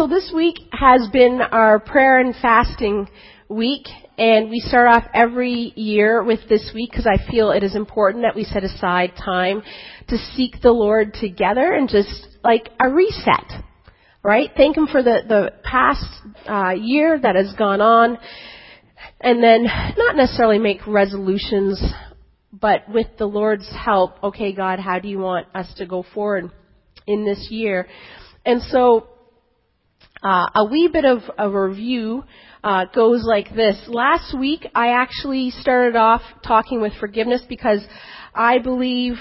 So this week has been our prayer and fasting week, and we start off every year with this week because I feel it is important that we set aside time to seek the Lord together and just like a reset, right? Thank Him for the past year that has gone on, and then not necessarily make resolutions, but with the Lord's help, okay, God, how do you want us to go forward in this year? And so a wee bit of a review goes like this. Last week, I actually started off talking with forgiveness because I believe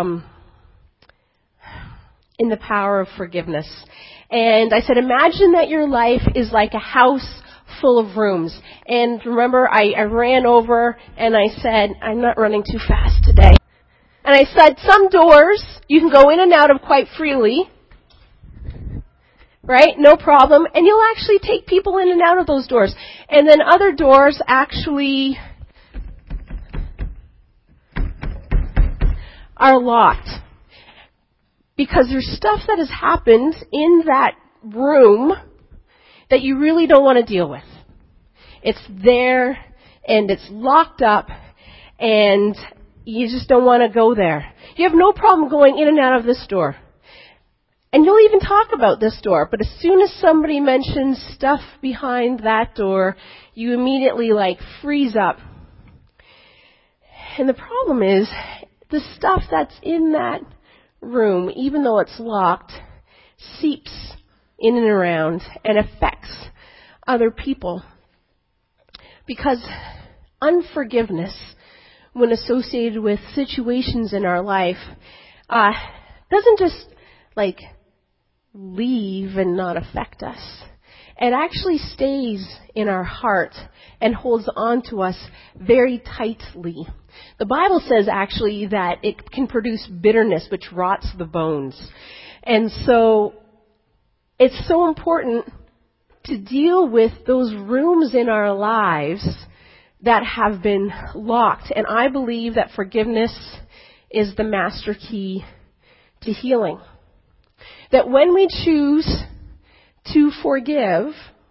in the power of forgiveness. And I said, imagine that your life is like a house full of rooms. And remember, I ran over and I said, I'm not running too fast today. And I said, some doors you can go in and out of quite freely. Right? No problem. And you'll actually take people in and out of those doors. And then other doors actually are locked. Because there's stuff that has happened in that room that you really don't want to deal with. It's there and it's locked up and you just don't want to go there. You have no problem going in and out of this door. And you'll even talk about this door, but as soon as somebody mentions stuff behind that door, you immediately freeze up. And the problem is, the stuff that's in that room, even though it's locked, seeps in and around and affects other people. Because unforgiveness, when associated with situations in our life, doesn't just leave and not affect us. It actually stays in our heart and holds on to us very tightly. The Bible says actually that it can produce bitterness which rots the bones. And so it's so important to deal with those rooms in our lives that have been locked. And I believe that forgiveness is the master key to healing. That when we choose to forgive,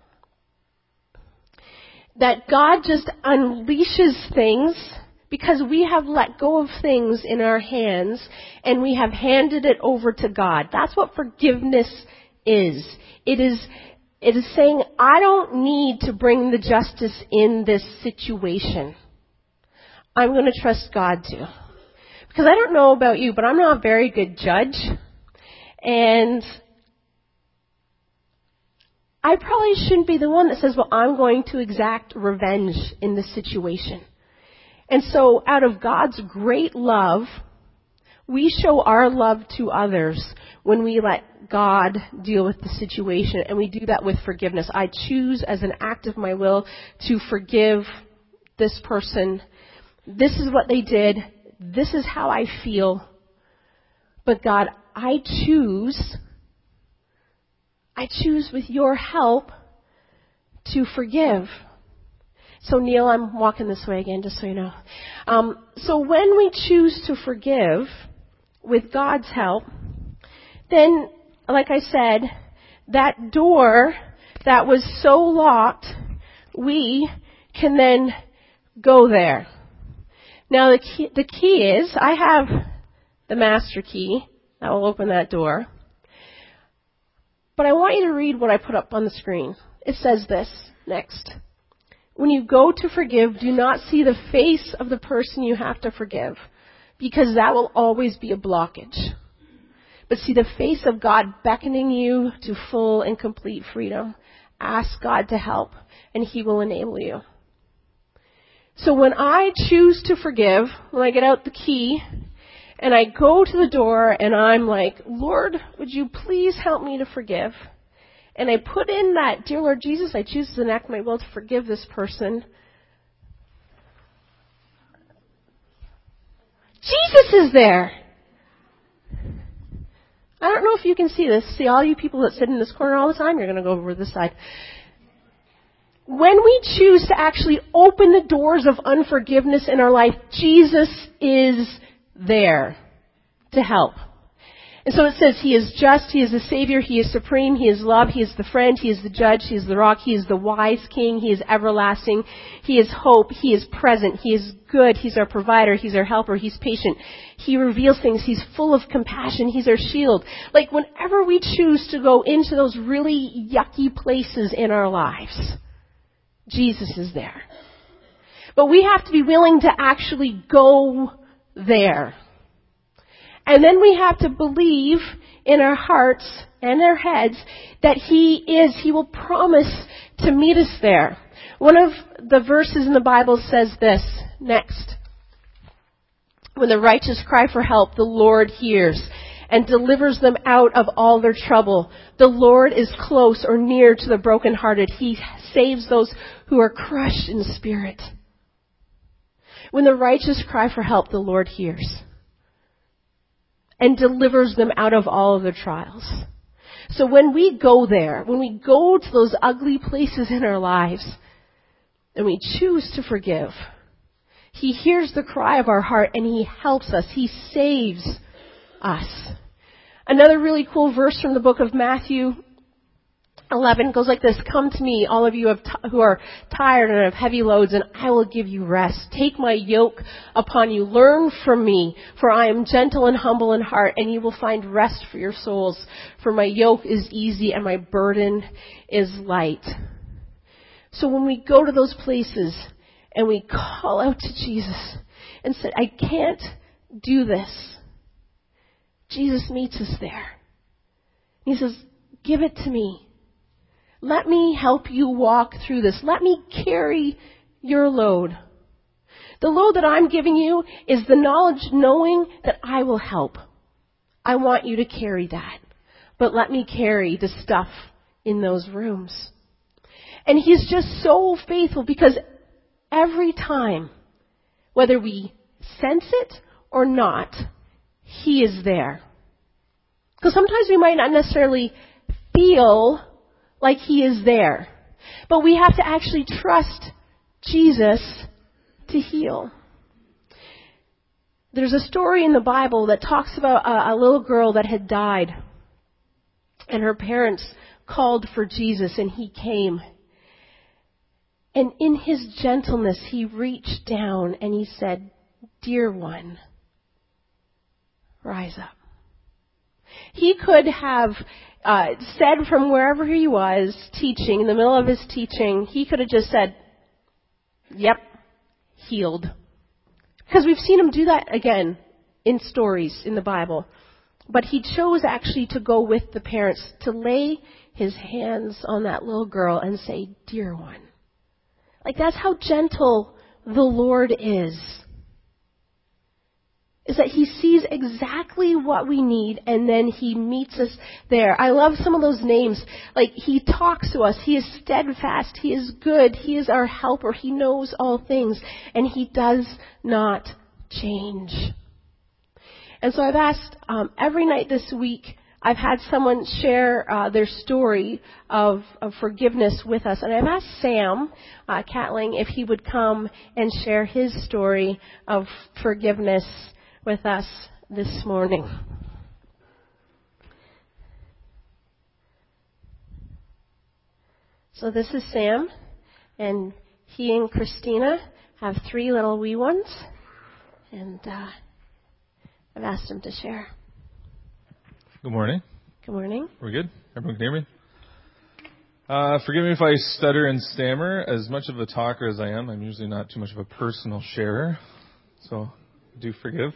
that God just unleashes things because we have let go of things in our hands and we have handed it over to God. That's what forgiveness is. It is saying, I don't need to bring the justice in this situation. I'm going to trust God to. Because I don't know about you, but I'm not a very good judge. And I probably shouldn't be the one that says, well, I'm going to exact revenge in this situation. And so out of God's great love, we show our love to others when we let God deal with the situation. And we do that with forgiveness. I choose as an act of my will to forgive this person. This is what they did. This is how I feel. But God, I choose with your help to forgive. So Neil, I'm walking this way again, just so you know. So when we choose to forgive with God's help, then, like I said, that door that was so locked, we can then go there. Now the key is, I have the master key that will open that door. But I want you to read what I put up on the screen. It says this next. When you go to forgive, do not see the face of the person you have to forgive, because that will always be a blockage. But see the face of God beckoning you to full and complete freedom. Ask God to help, and He will enable you. So when I choose to forgive, when I get out the key, and I go to the door and I'm like, Lord, would you please help me to forgive? And I put in that, dear Lord Jesus, I choose to enact my will to forgive this person. Jesus is there. I don't know if you can see this. See, all you people that sit in this corner all the time, you're going to go over this side. When we choose to actually open the doors of unforgiveness in our life, Jesus is there to help. And so it says He is just, He is the Savior, He is supreme, He is love, He is the friend, He is the judge, He is the rock, He is the wise King, He is everlasting, He is hope, He is present, He is good, He's our provider, He's our helper, He's patient, He reveals things, He's full of compassion, He's our shield. Like whenever we choose to go into those really yucky places in our lives, Jesus is there. But we have to be willing to actually go there. And then we have to believe in our hearts and our heads that He will promise to meet us there. One of the verses in the Bible says this, next. When the righteous cry for help, the Lord hears and delivers them out of all their trouble. The Lord is close or near to the brokenhearted. He saves those who are crushed in spirit. When the righteous cry for help, the Lord hears and delivers them out of all of their trials. So when we go there, when we go to those ugly places in our lives, and we choose to forgive, He hears the cry of our heart and He helps us. He saves us. Another really cool verse from the book of Matthew 11 goes like this. Come to me, all of you who are tired and have heavy loads, and I will give you rest. Take my yoke upon you. Learn from me, for I am gentle and humble in heart, and you will find rest for your souls. For my yoke is easy and my burden is light. So when we go to those places and we call out to Jesus and say, I can't do this, Jesus meets us there. He says, give it to me. Let me help you walk through this. Let me carry your load. The load that I'm giving you is the knowledge, knowing that I will help. I want you to carry that. But let me carry the stuff in those rooms. And He's just so faithful because every time, whether we sense it or not, He is there. Because sometimes we might not necessarily feel like He is there. But we have to actually trust Jesus to heal. There's a story in the Bible that talks about a little girl that had died. And her parents called for Jesus and He came. And in His gentleness, He reached down and He said, dear one, rise up. He could have said from wherever he was teaching, in the middle of his teaching, he could have just said, yep, healed. Because we've seen Him do that again in stories in the Bible. But He chose actually to go with the parents, to lay His hands on that little girl and say, dear one. Like that's how gentle the Lord is that He sees exactly what we need and then He meets us there. I love some of those names. Like He talks to us. He is steadfast. He is good. He is our helper. He knows all things and He does not change. And so I've asked every night this week, I've had someone share their story of forgiveness with us. And I've asked Sam Catling if he would come and share his story of forgiveness with us this morning. So this is Sam, and he and Christina have 3 little wee ones, and I've asked him to share. Good morning. Good morning. We're good? Everyone can hear me? Forgive me if I stutter and stammer. As much of a talker as I am, I'm usually not too much of a personal sharer, so do forgive.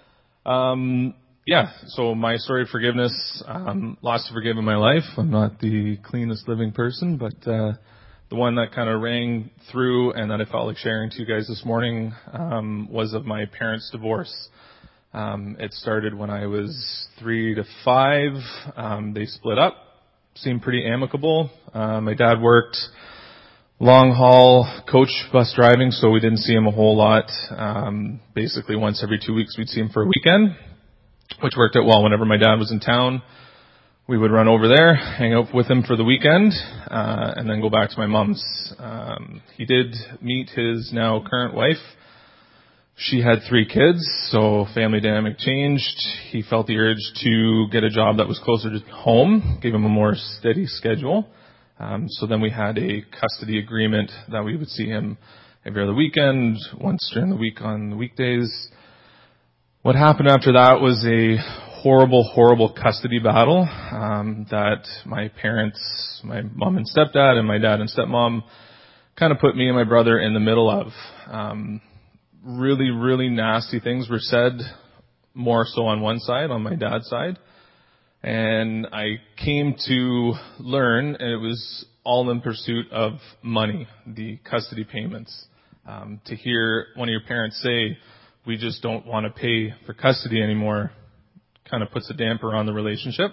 So my story of forgiveness, lots to forgive in my life. I'm not the cleanest living person, but the one that kind of rang through and that I felt like sharing to you guys this morning was of my parents' divorce. It started when I was 3 to 5. They split up, seemed pretty amicable. My dad worked long haul coach bus driving, so we didn't see him a whole lot. Basically once every 2 weeks we'd see him for a weekend, which worked out well. Whenever my dad was in town, we would run over there, hang out with him for the weekend, and then go back to my mom's. He did meet his now current wife She had 3 kids, so family dynamic changed. He felt the urge to get a job that was closer to home, gave him a more steady schedule. So then we had a custody agreement that we would see him every other weekend, once during the week on the weekdays. What happened after that was a horrible, horrible custody battle that my parents, my mom and stepdad, and my dad and stepmom kind of put me and my brother in the middle of. Really, really nasty things were said, more so on one side, on my dad's side. And I came to learn, and it was all in pursuit of money, the custody payments. To hear one of your parents say, we just don't want to pay for custody anymore, kind of puts a damper on the relationship.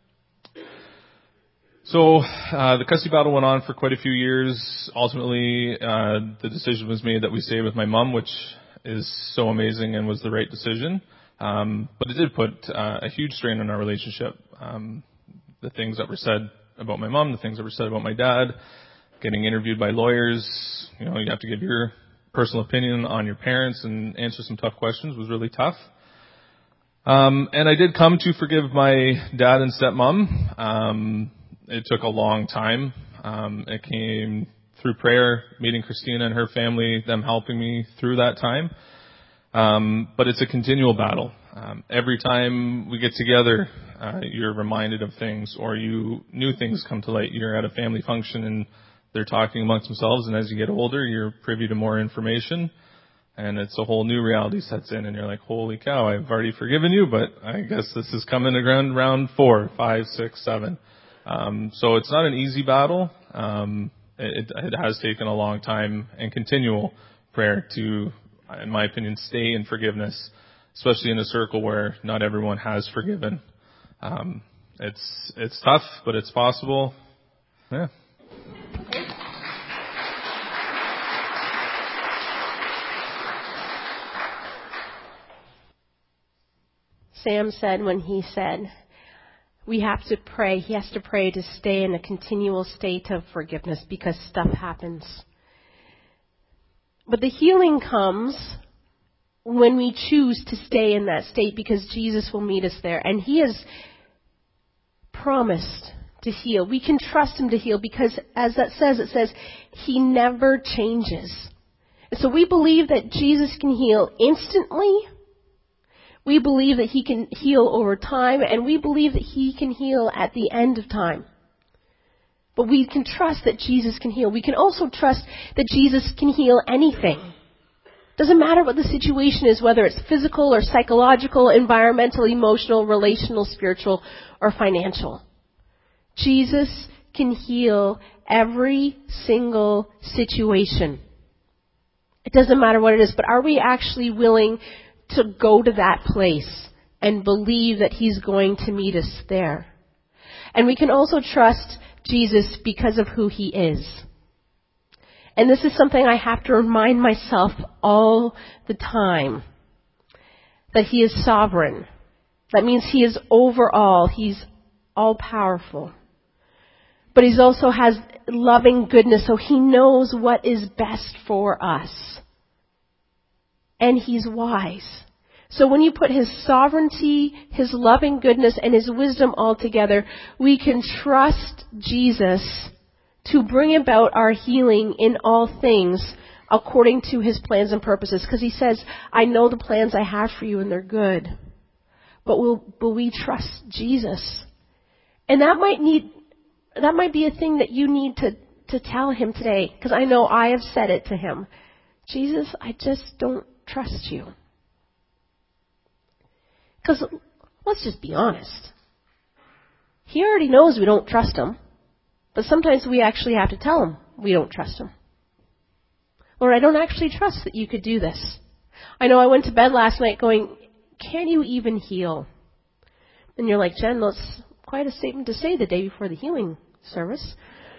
So the custody battle went on for quite a few years. Ultimately, the decision was made that we stay with my mom, which is so amazing and was the right decision. But it did put a huge strain on our relationship. The things that were said about my mom, the things that were said about my dad, getting interviewed by lawyers, you have to give your personal opinion on your parents and answer some tough questions was really tough. And I did come to forgive my dad and stepmom. It took a long time. It came through prayer, meeting Christina and her family, them helping me through that time. But it's a continual battle. Every time we get together, you're reminded of things, or new things come to light. You're at a family function and they're talking amongst themselves, and as you get older, you're privy to more information, and it's a whole new reality sets in, and you're like, holy cow, I've already forgiven you, but I guess this is coming to round 4, 5, 6, 7. So it's not an easy battle. It has taken a long time and continual prayer to, in my opinion, stay in forgiveness, especially in a circle where not everyone has forgiven. It's tough, but it's possible. Yeah. Sam said when he said, we have to pray, he has to pray to stay in a continual state of forgiveness because stuff happens. But the healing comes when we choose to stay in that state, because Jesus will meet us there. And he has promised to heal. We can trust him to heal because, as that says, it says he never changes. And so we believe that Jesus can heal instantly. We believe that he can heal over time, and we believe that he can heal at the end of time. But we can trust that Jesus can heal. We can also trust that Jesus can heal anything. Doesn't matter what the situation is, whether it's physical or psychological, environmental, emotional, relational, spiritual, or financial. Jesus can heal every single situation. It doesn't matter what it is, but are we actually willing to go to that place and believe that he's going to meet us there? And we can also trust Jesus because of who he is. And this is something I have to remind myself all the time, that he is sovereign. That means he is over all. He's all powerful. But he also has loving goodness, so he knows what is best for us. And he's wise. So when you put his sovereignty, his loving goodness, and his wisdom all together, we can trust Jesus to bring about our healing in all things according to his plans and purposes. Because he says, I know the plans I have for you and they're good. But will we trust Jesus? And that might be a thing that you need to tell him today. Because I know I have said it to him. Jesus, I just don't trust you. Because let's just be honest. He already knows we don't trust him. But sometimes we actually have to tell him we don't trust him. Lord, I don't actually trust that you could do this. I know I went to bed last night going, can you even heal? And you're like, Jen, that's quite a statement to say the day before the healing service.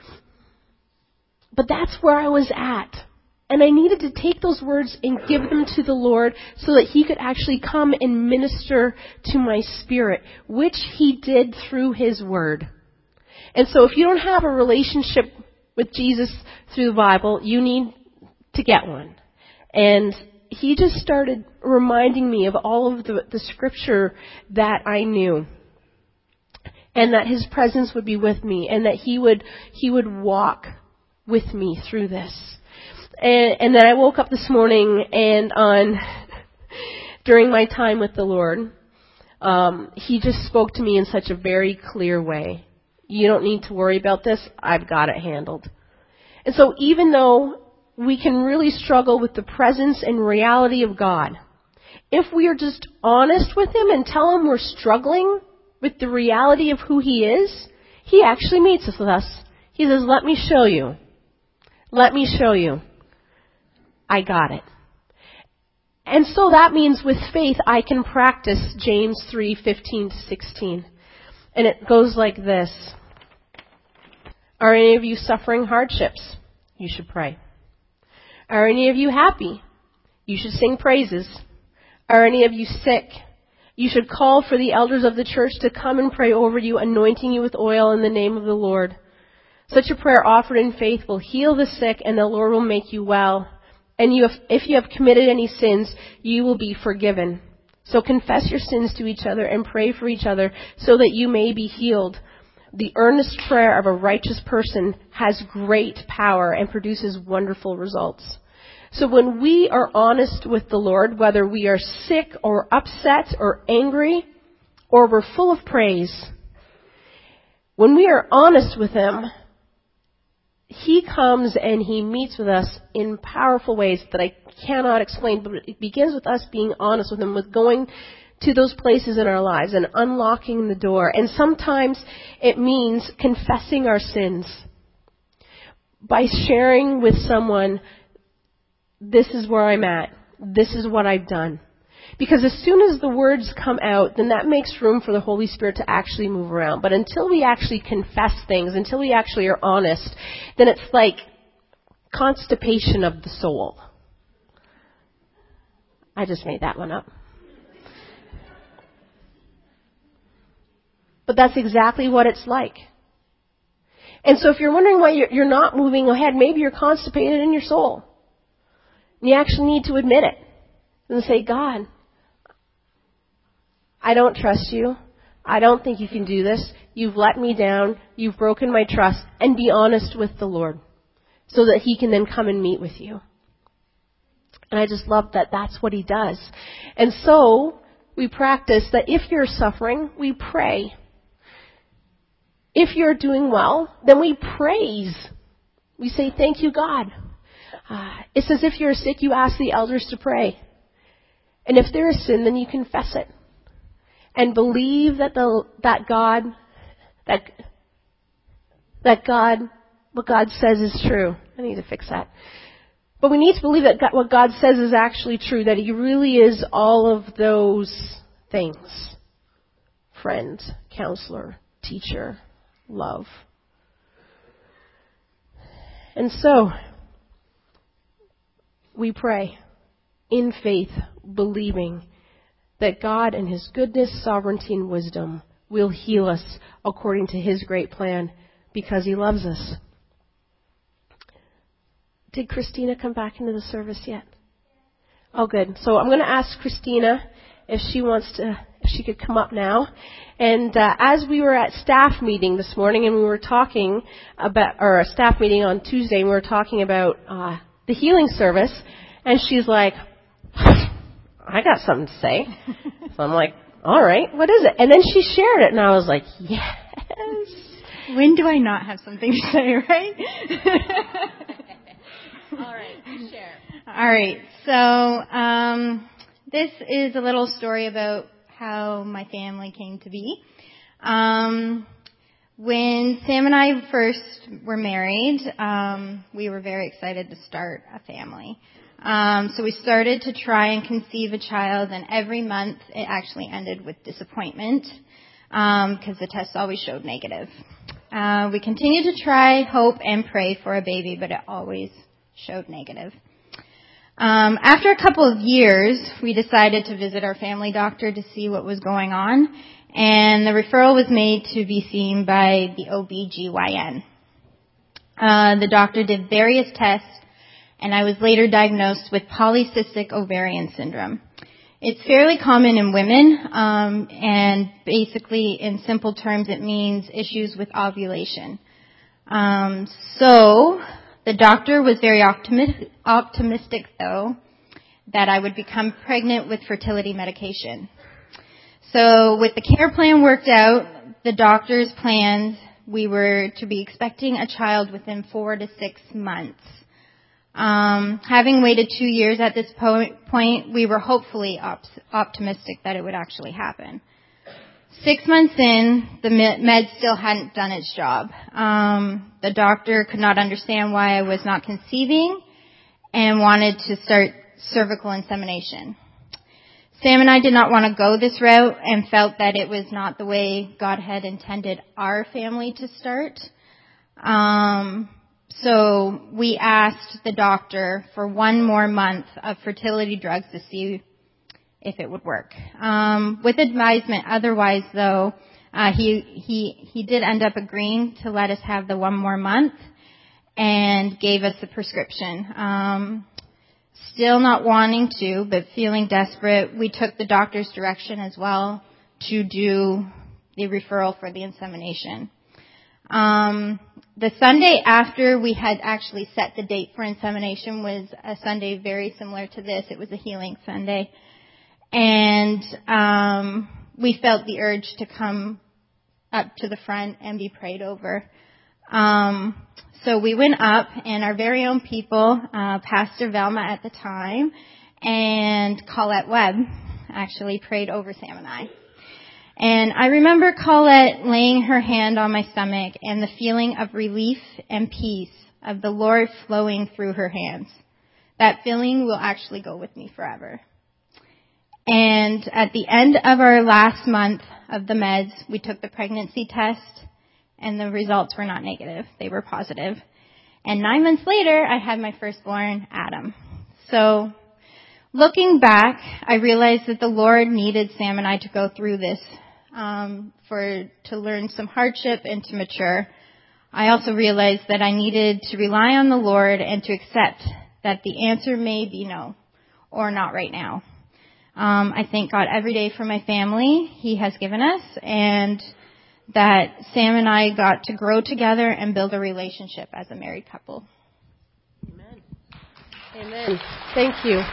But that's where I was at. And I needed to take those words and give them to the Lord so that he could actually come and minister to my spirit, which he did through his word. And so if you don't have a relationship with Jesus through the Bible, you need to get one. And he just started reminding me of all of the scripture that I knew. And that his presence would be with me, and that he would walk with me through this. And then I woke up this morning, and during my time with the Lord, he just spoke to me in such a very clear way. You don't need to worry about this. I've got it handled. And so even though we can really struggle with the presence and reality of God, if we are just honest with him and tell him we're struggling with the reality of who he is, he actually meets us with us. He says, let me show you. Let me show you. I got it. And so that means with faith I can practice James 3:15-16. And it goes like this. Are any of you suffering hardships? You should pray. Are any of you happy? You should sing praises. Are any of you sick? You should call for the elders of the church to come and pray over you, anointing you with oil in the name of the Lord. Such a prayer offered in faith will heal the sick, and the Lord will make you well. And if you have committed any sins, you will be forgiven. So confess your sins to each other and pray for each other so that you may be healed. The earnest prayer of a righteous person has great power and produces wonderful results. So when we are honest with the Lord, whether we are sick or upset or angry or we're full of praise, when we are honest with him, he comes and he meets with us in powerful ways that I cannot explain, but it begins with us being honest with him, with going to those places in our lives and unlocking the door. And sometimes it means confessing our sins by sharing with someone, this is where I'm at. This is what I've done. Because as soon as the words come out, then that makes room for the Holy Spirit to actually move around. But until we actually confess things, until we actually are honest, then it's like constipation of the soul. I just made that one up. But that's exactly what it's like. And so if you're wondering why you're not moving ahead, maybe you're constipated in your soul. And you actually need to admit it and say, God, I don't trust you. I don't think you can do this. You've let me down. You've broken my trust. And be honest with the Lord so that he can then come and meet with you. And I just love that that's what he does. And so we practice that if you're suffering, we pray. If you're doing well, then we praise. We say, thank you, God. It says if you're sick, you ask the elders to pray. And if there is sin, then you confess it. And believe that God, what God says is true. I need to fix that. But we need to believe that what God says is actually true, that he really is all of those things. Friend, counselor, teacher, love. And so, we pray in faith, believing that God in his goodness, sovereignty, and wisdom will heal us according to his great plan because he loves us. Did Christina come back into the service yet? Oh, good. So I'm going to ask Christina if she could come up now. And as we were at staff meeting this morning, and we were talking about, or a staff meeting on Tuesday, and we were talking about the healing service, and she's like, I got something to say. So I'm like, all right, what is it? And then she shared it, and I was like, yes. When do I not have something to say, right? All right, share. All right, so this is a little story about how my family came to be. When Sam and I first were married, we were very excited to start a family. So we started to try and conceive a child, and every month it actually ended with disappointment because the tests always showed negative. We continued to try, hope, and pray for a baby, but it always showed negative. After a couple of years, we decided to visit our family doctor to see what was going on, and the referral was made to be seen by the OBGYN. The doctor did various tests, and I was later diagnosed with polycystic ovarian syndrome. It's fairly common in women, and basically, in simple terms, it means issues with ovulation. So the doctor was very optimistic, though, that I would become pregnant with fertility medication. So with the care plan worked out, the doctor's planned we were to be expecting a child within 4 to 6 months. Having waited 2 years at this point, we were hopefully optimistic that it would actually happen. 6 months in, the med still hadn't done its job. The doctor could not understand why I was not conceiving and wanted to start cervical insemination. Sam and I did not want to go this route and felt that it was not the way God had intended our family to start. So we asked the doctor for 1 more month of fertility drugs to see if it would work. With advisement otherwise, though, he did end up agreeing to let us have the 1 more month and gave us the prescription. Still not wanting to, but feeling desperate, we took the doctor's direction as well to do the referral for the insemination. The Sunday after we had actually set the date for insemination was a Sunday very similar to this. It was a healing Sunday. And we felt the urge to come up to the front and be prayed over. So we went up, and our very own people, Pastor Velma at the time, and Colette Webb actually prayed over Sam and I. And I remember Colette laying her hand on my stomach and the feeling of relief and peace of the Lord flowing through her hands. That feeling will actually go with me forever. And at the end of our last month of the meds, we took the pregnancy test, and the results were not negative. They were positive. And 9 months later, I had my firstborn, Adam. So looking back, I realized that the Lord needed Sam and I to go through this to learn some hardship and to mature. I also realized that I needed to rely on the Lord and to accept that the answer may be no, or not right now. I thank God every day for my family He has given us, and that Sam and I got to grow together and build a relationship as a married couple. Amen. Amen. Thank you.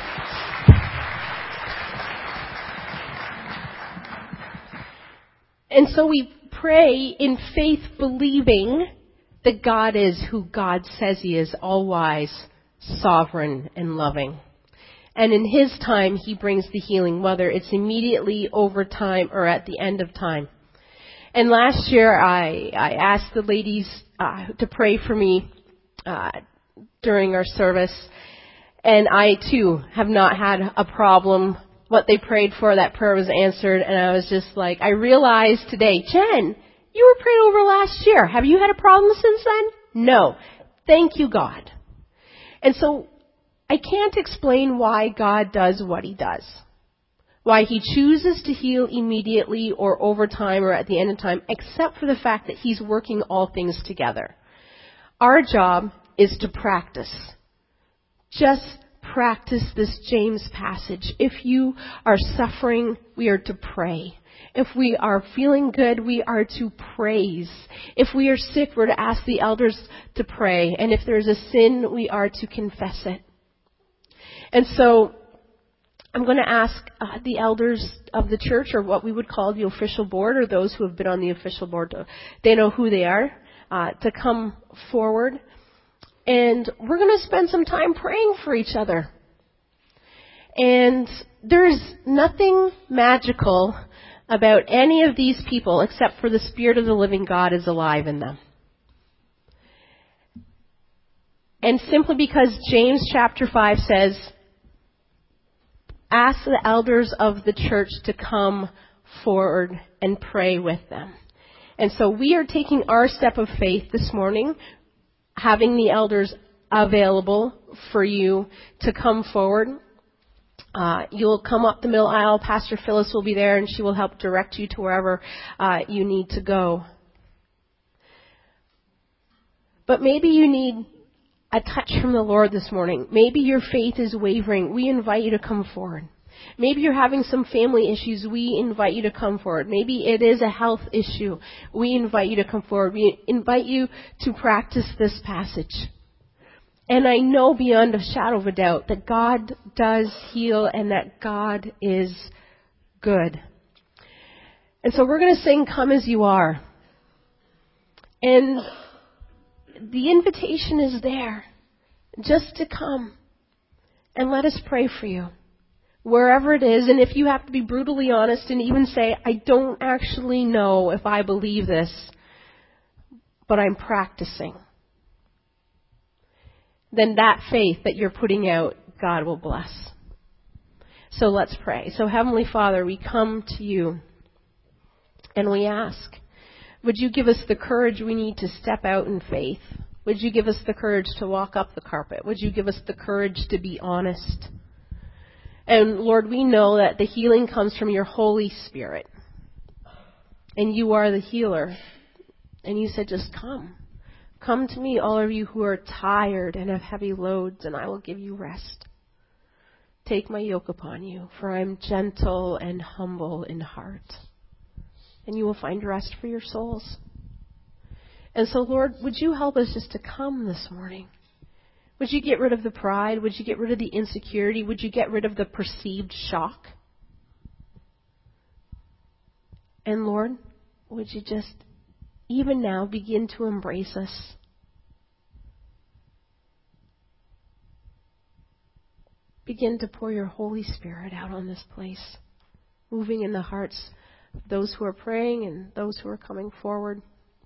And so we pray in faith, believing that God is who God says He is, all-wise, sovereign, and loving. And in His time, He brings the healing, whether it's immediately, over time, or at the end of time. And last year, I asked the ladies to pray for me during our service. And I, too, have not had a problem. What they prayed for, that prayer was answered. And I was just like, I realized today, Jen, you were prayed over last year. Have you had a problem since then? No. Thank you, God. And so I can't explain why God does what He does. Why He chooses to heal immediately or over time or at the end of time, except for the fact that He's working all things together. Our job is to practice. Just practice this James passage. If you are suffering, we are to pray. If we are feeling good, we are to praise. If we are sick, we're to ask the elders to pray. And if there's a sin, we are to confess it. And so I'm going to ask the elders of the church, or what we would call the official board, or those who have been on the official board, they know who they are, to come forward. And we're going to spend some time praying for each other. And there's nothing magical about any of these people except for the Spirit of the living God is alive in them. And simply because James chapter 5 says, ask the elders of the church to come forward and pray with them. And so we are taking our step of faith this morning, having the elders available for you to come forward. You'll come up the middle aisle. Pastor Phyllis will be there, and she will help direct you to wherever you need to go. But maybe you need a touch from the Lord this morning. Maybe your faith is wavering. We invite you to come forward. Maybe you're having some family issues. We invite you to come forward. Maybe it is a health issue. We invite you to come forward. We invite you to practice this passage. And I know beyond a shadow of a doubt that God does heal and that God is good. And so we're going to sing Come As You Are. And the invitation is there just to come and let us pray for you. Wherever it is, and if you have to be brutally honest and even say, I don't actually know if I believe this, but I'm practicing, then that faith that you're putting out, God will bless. So let's pray. So Heavenly Father, we come to you and we ask, would you give us the courage we need to step out in faith? Would you give us the courage to walk up the carpet? Would you give us the courage to be honest? And Lord, we know that the healing comes from your Holy Spirit. And you are the healer. And you said, just come. Come to me, all of you who are tired and have heavy loads, and I will give you rest. Take my yoke upon you, for I am gentle and humble in heart. And you will find rest for your souls. And so, Lord, would you help us just to come this morning? Would you get rid of the pride? Would you get rid of the insecurity? Would you get rid of the perceived shock? And Lord, would you just, even now, begin to embrace us? Begin to pour your Holy Spirit out on this place, moving in the hearts of those who are praying and those who are coming forward.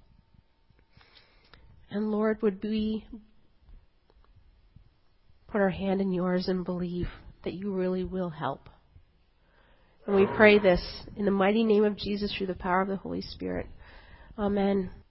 And Lord, would we put our hand in yours and believe that you really will help. And we pray this in the mighty name of Jesus through the power of the Holy Spirit. Amen.